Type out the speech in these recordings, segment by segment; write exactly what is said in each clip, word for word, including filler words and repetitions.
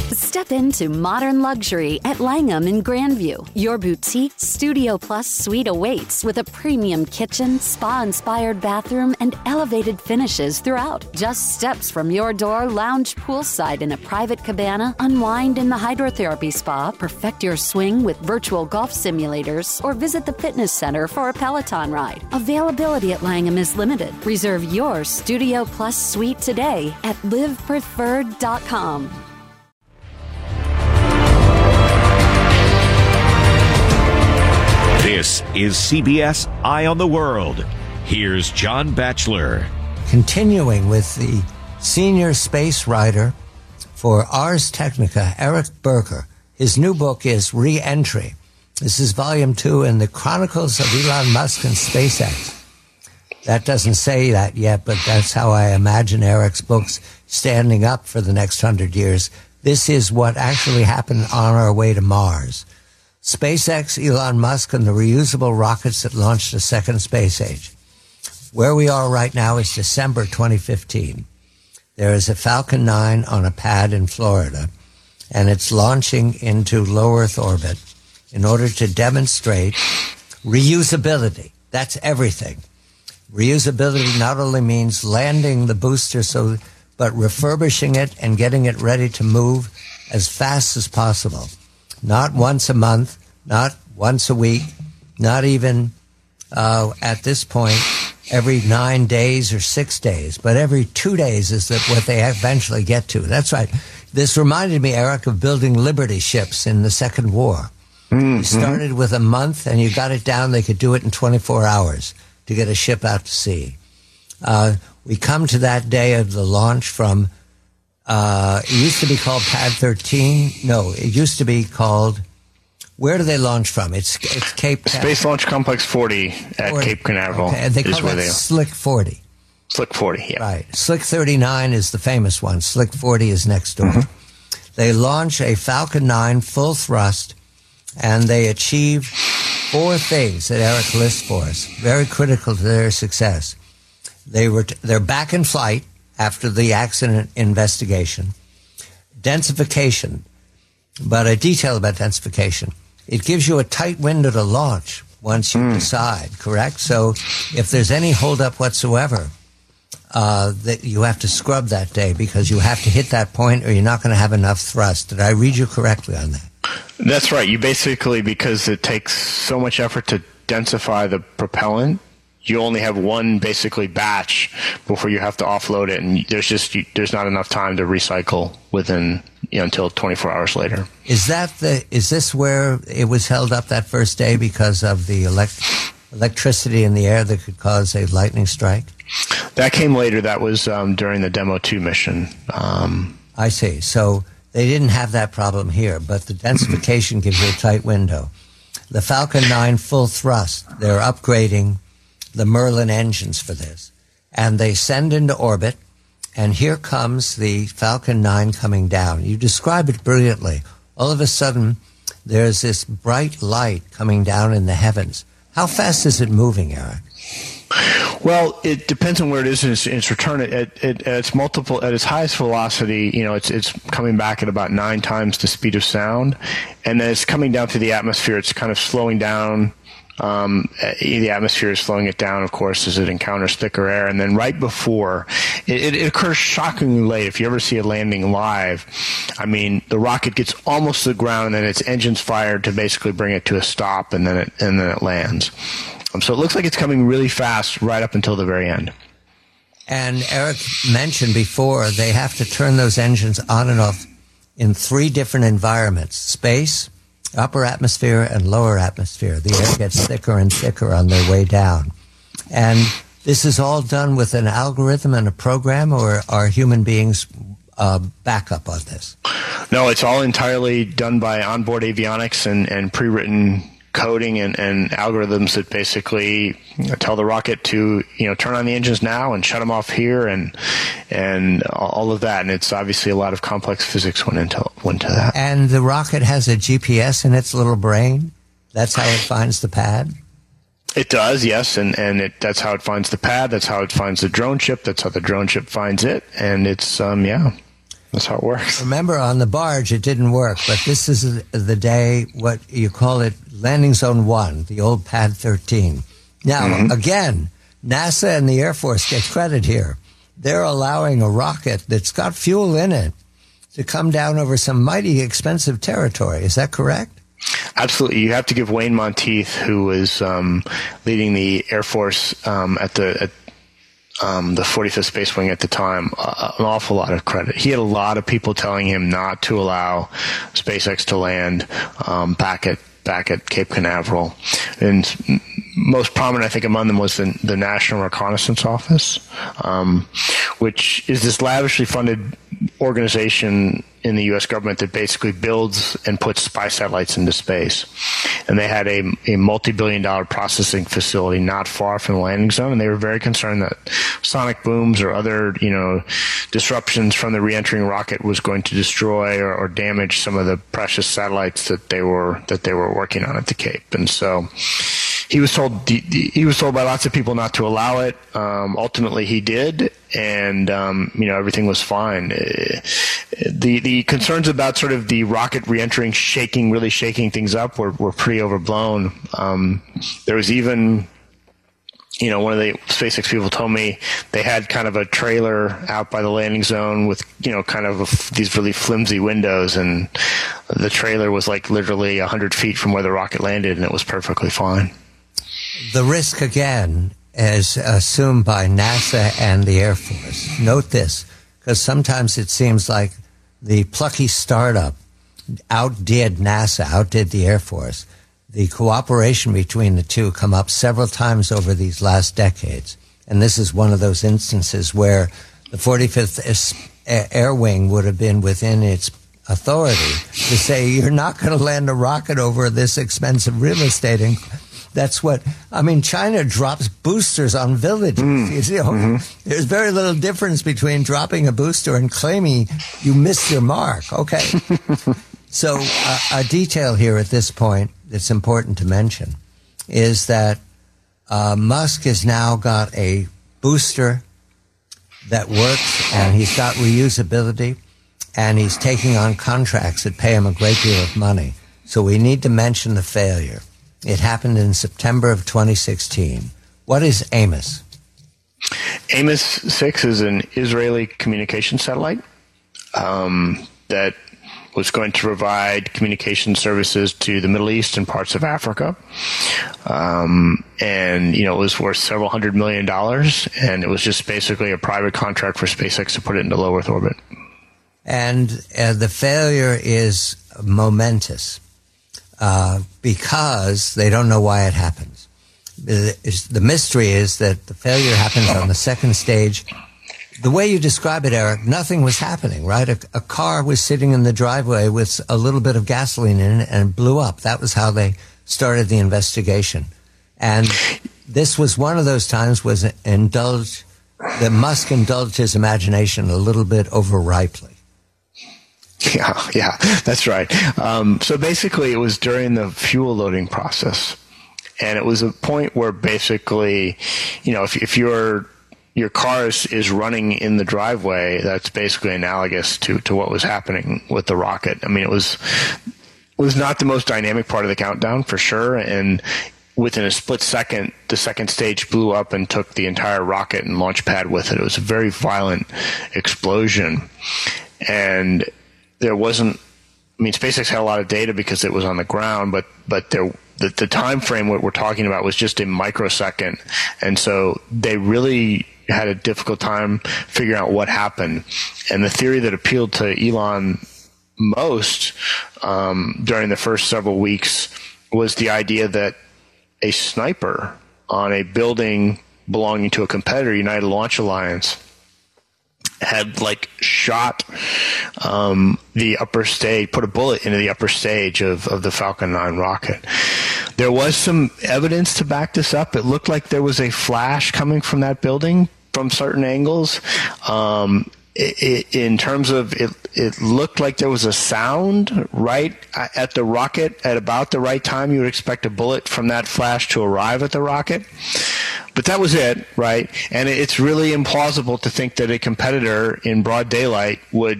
Step into modern luxury at Langham in Grandview. Your boutique Studio Plus suite awaits with a premium kitchen, spa-inspired bathroom, and elevated finishes throughout. Just steps from your door, lounge poolside in a private cabana, unwind in the hydrotherapy spa, perfect your swing with virtual golf simulators, or visit the fitness center for a Peloton ride. Availability at Langham is limited. Reserve your Studio Plus suite today at live preferred dot com. This is C B S Eye on the World. Here's John Batchelor. Continuing with the senior space writer for Ars Technica, Eric Berger. His new book is Re-Entry. This is volume two in the Chronicles of Elon Musk and SpaceX. That doesn't say that yet, but that's how I imagine Eric's books standing up for the next hundred years. This is what actually happened on our way to Mars. SpaceX, Elon Musk, and the reusable rockets that launched the second space age. Where we are right now is December twenty fifteen. There is a Falcon nine on a pad in Florida, and it's launching into low Earth orbit in order to demonstrate reusability. That's everything. Reusability not only means landing the booster, so, but refurbishing it and getting it ready to move as fast as possible. Not once a month, not once a week, not even uh, at this point every nine days or six days, but every two days is that what they eventually get to. That's right. This reminded me, Eric, of building Liberty ships in the Second War. Mm-hmm. You started with a month and you got it down. They could do it in twenty-four hours to get a ship out to sea. Uh, we come to that day of the launch from Uh, it used to be called Pad thirteen. No, it used to be called, where do they launch from? It's it's Cape Space Launch Complex forty at forty. Cape Canaveral. Okay. And they call that that Slick forty. Slick forty, yeah. Right. Slick thirty-nine is the famous one. Slick forty is next door. Mm-hmm. They launch a Falcon nine full thrust, and they achieve four things that Eric lists for us, very critical to their success. They were t- they're back in flight after the accident investigation. Densification, but a detail about densification. It gives you a tight window to launch once you mm. decide, correct? So if there's any holdup whatsoever, uh, that you have to scrub that day because you have to hit that point or you're not going to have enough thrust. Did I read you correctly on that? That's right. You basically, because it takes so much effort to densify the propellant, you only have one basically batch before you have to offload it, and there's just you, there's not enough time to recycle within you know until twenty-four hours later. Is that the is this where it was held up that first day because of the elect, electricity in the air that could cause a lightning strike? That came later. That was um, during the Demo two mission. Um, I see. So they didn't have that problem here, but the densification gives you a tight window. The Falcon nine full thrust, they're upgrading the Merlin engines for this. And they send into orbit, and here comes the Falcon nine coming down. You describe it brilliantly. All of a sudden, there's this bright light coming down in the heavens. How fast is it moving, Eric? Well, it depends on where it is in its, in its return. At, at, at its multiple, at its highest velocity, you know, it's it's coming back at about nine times the speed of sound, and then it's coming down through the atmosphere. It's kind of slowing down. Um, the atmosphere is slowing it down, of course, as it encounters thicker air. And then right before, it, it occurs shockingly late. If you ever see it landing live, I mean, the rocket gets almost to the ground, and then its engines fired to basically bring it to a stop, and then it, and then it lands. Um, so it looks like it's coming really fast right up until the very end. And Eric mentioned before, they have to turn those engines on and off in three different environments: space, upper atmosphere, and lower atmosphere. The air gets thicker and thicker on their way down. And this is all done with an algorithm and a program, or are human beings uh, backup on this? No, it's all entirely done by onboard avionics and, and pre-written coding and, and algorithms that basically tell the rocket to, you know, turn on the engines now and shut them off here, and and all of that. And it's obviously a lot of complex physics went into went to that. And the rocket has a G P S in its little brain. That's how it finds the pad. It does, yes, and and it that's how it finds the pad. That's how it finds the drone ship. That's how the drone ship finds it. And it's um yeah. That's how it works. Remember, on the barge, it didn't work, but this is the day, what you call it, Landing Zone one, the old Pad thirteen. Now, mm-hmm. again, NASA and the Air Force get credit here. They're allowing a rocket that's got fuel in it to come down over some mighty expensive territory. Is that correct? Absolutely. You have to give Wayne Monteith, who was um, leading the Air Force um, at the at, um, the forty-fifth Space Wing at the time, uh, an awful lot of credit. He had a lot of people telling him not to allow SpaceX to land um, back at back at Cape Canaveral, and most prominent, I think, among them was the, the National Reconnaissance Office, um, which is this lavishly funded organization in the U S government that basically builds and puts spy satellites into space. And they had a, a multi-billion dollar processing facility not far from the landing zone, and they were very concerned that sonic booms or other, you know, disruptions from the re-entering rocket was going to destroy or, or damage some of the precious satellites that they were that they were working on at the Cape. And so he was told he was told by lots of people not to allow it. Um, ultimately, he did, and um, you know, everything was fine. Uh, the the concerns about sort of the rocket reentering, shaking, really shaking things up, were were pretty overblown. Um, there was even, you know, one of the SpaceX people told me they had kind of a trailer out by the landing zone with, you know, kind of a, these really flimsy windows, and the trailer was like literally a hundred feet from where the rocket landed, and it was perfectly fine. The risk, again, is assumed by NASA and the Air Force. Note this, because sometimes it seems like the plucky startup outdid NASA, outdid the Air Force. The cooperation between the two come up several times over these last decades. And this is one of those instances where the forty-fifth Air Wing would have been within its authority to say, you're not going to land a rocket over this expensive real estate. And that's what, I mean, China drops boosters on villages. Mm. You know, mm-hmm. There's very little difference between dropping a booster and claiming you missed your mark. Okay. So uh, a detail here at this point that's important to mention is that uh, Musk has now got a booster that works, and he's got reusability, and he's taking on contracts that pay him a great deal of money. So we need to mention the failure. It happened in September of twenty sixteen. What is Amos? Amos six is an Israeli communication satellite um, that was going to provide communication services to the Middle East and parts of Africa. Um, and, you know, it was worth several hundred million dollars, and it was just basically a private contract for SpaceX to put it into low Earth orbit. And uh, the failure is momentous uh, because they don't know why it happens. The, the mystery is that the failure happens on the second stage. The way you describe it, Eric, nothing was happening, right? A, a car was sitting in the driveway with a little bit of gasoline in it and blew up. That was how they started the investigation. And this was one of those times was indulged, that Musk indulged his imagination a little bit overripely. Yeah, yeah, that's right. Um, so basically it was during the fuel loading process. And it was a point where basically, you know, if, if you're, your car is, is running in the driveway, that's basically analogous to, to what was happening with the rocket. I mean, it was was not the most dynamic part of the countdown, for sure. And within a split second, the second stage blew up and took the entire rocket and launch pad with it. It was a very violent explosion. And there wasn't, I mean, SpaceX had a lot of data because it was on the ground, but, but there, the, the time frame what we're talking about was just a microsecond. And so they really had a difficult time figuring out what happened. And the theory that appealed to Elon most um, during the first several weeks was the idea that a sniper on a building belonging to a competitor, United Launch Alliance, had like shot um, the upper stage, put a bullet into the upper stage of, of the Falcon nine rocket. There was some evidence to back this up. It looked like there was a flash coming from that building from certain angles. Um, it, it, in terms of it, it looked like there was a sound right at the rocket at about the right time. You would expect a bullet from that flash to arrive at the rocket. But that was it, right? And it's really implausible to think that a competitor in broad daylight would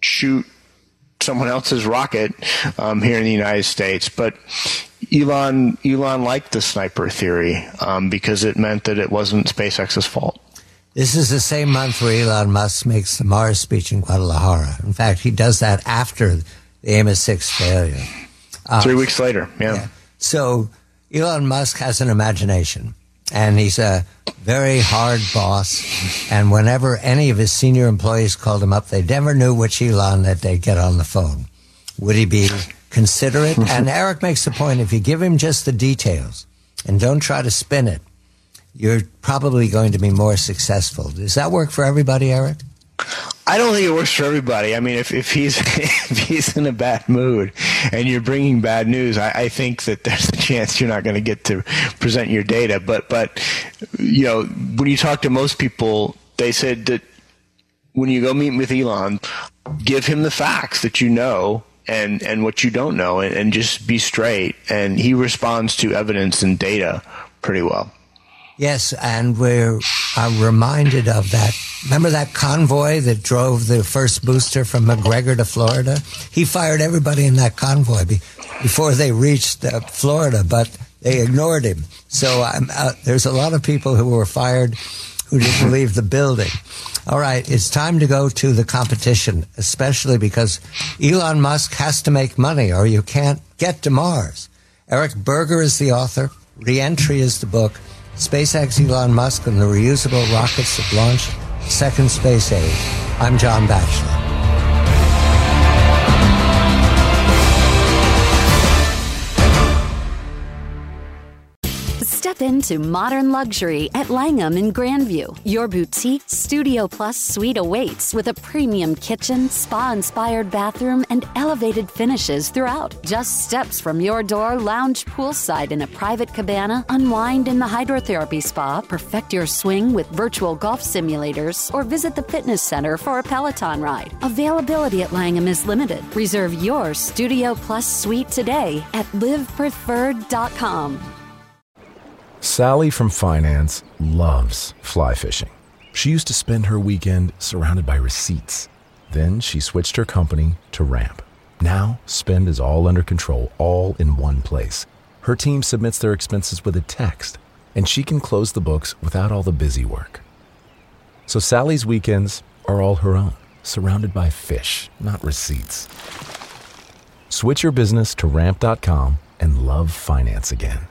shoot someone else's rocket um, here in the United States. But Elon Elon liked the sniper theory um, because it meant that it wasn't SpaceX's fault. This is the same month where Elon Musk makes the Mars speech in Guadalajara. In fact, he does that after the Amos six failure. Uh, Three weeks later, yeah. yeah. So Elon Musk has an imagination, and he's a very hard boss. And whenever any of his senior employees called him up, they never knew which Elon that they'd get on the phone. Would he be considerate? And Eric makes the point, if you give him just the details and don't try to spin it, you're probably going to be more successful. Does that work for everybody, Eric? I don't think it works for everybody. I mean, if, if he's if he's in a bad mood and you're bringing bad news, I, I think that there's a chance you're not going to get to present your data. But, but you know, when you talk to most people, they said that when you go meet with Elon, give him the facts that you know and, and what you don't know, and, and just be straight. And he responds to evidence and data pretty well. Yes, and we're uh, reminded of that. Remember that convoy that drove the first booster from McGregor to Florida? He fired everybody in that convoy be- before they reached uh, Florida, but they ignored him. So um, uh, there's a lot of people who were fired who didn't leave the building. All right, it's time to go to the competition, especially because Elon Musk has to make money or you can't get to Mars. Eric Berger is the author. Re-entry is the book. SpaceX, Elon Musk, and the reusable rockets that launched second space age. I'm John Batchelor. Step into modern luxury at Langham in Grandview. Your boutique Studio Plus suite awaits with a premium kitchen, spa-inspired bathroom, and elevated finishes throughout. Just steps from your door, lounge poolside in a private cabana, unwind in the hydrotherapy spa, perfect your swing with virtual golf simulators, or visit the fitness center for a Peloton ride. Availability at Langham is limited. Reserve your Studio Plus suite today at live preferred dot com. Sally from finance loves fly fishing. She used to spend her weekend surrounded by receipts. Then she switched her company to Ramp. Now, spend is all under control, all in one place. Her team submits their expenses with a text, and she can close the books without all the busy work. So Sally's weekends are all her own, surrounded by fish, not receipts. Switch your business to ramp dot com and love finance again.